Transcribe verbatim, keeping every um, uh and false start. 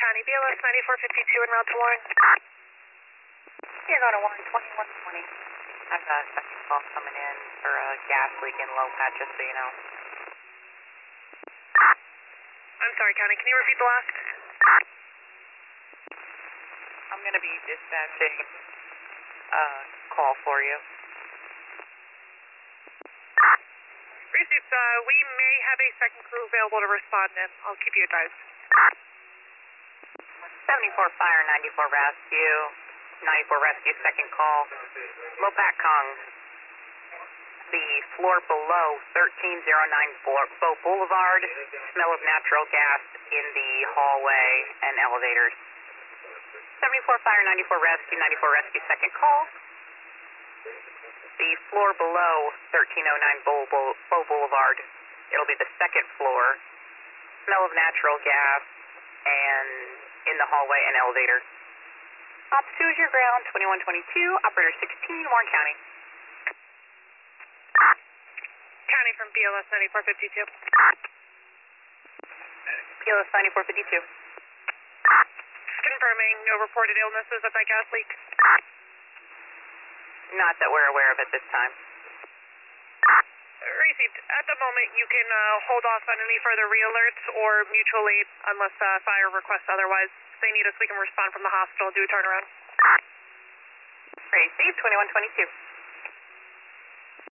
County, B L S ninety-four fifty-two en route to Warren. You're going to Warren twenty-one twenty. I've got a second call coming in for a gas leak in low patch, just so you know. I'm sorry, County, can you repeat the last? I'm going to be dispatching a call for you. Received, uh, we may have a second crew available to respond in. I'll keep you advised. seventy-four Fire, ninety-four Rescue, ninety-four Rescue, second call. Low Pat Kong, the floor below thirteen oh nine Bow Boulevard, smell of natural gas in the hallway and elevators. seventy-four Fire, ninety-four Rescue, ninety-four Rescue, second call. The floor below thirteen oh nine Bow, Bow, Bow Boulevard, it'll be the second floor, smell of natural gas and in the hallway and elevator. Ops two is your ground, twenty-one twenty-two, operator sixteen, Warren County. County from B L S ninety-four fifty-two. B L S ninety-four fifty-two. Confirming no reported illnesses at that gas leak. Not that we're aware of at this time. Received. At the moment, you can uh, hold off on any further re-alerts or mutual aid unless uh, fire requests otherwise. If they need us, we can respond from the hospital, do a turnaround. Received, twenty-one twenty-two.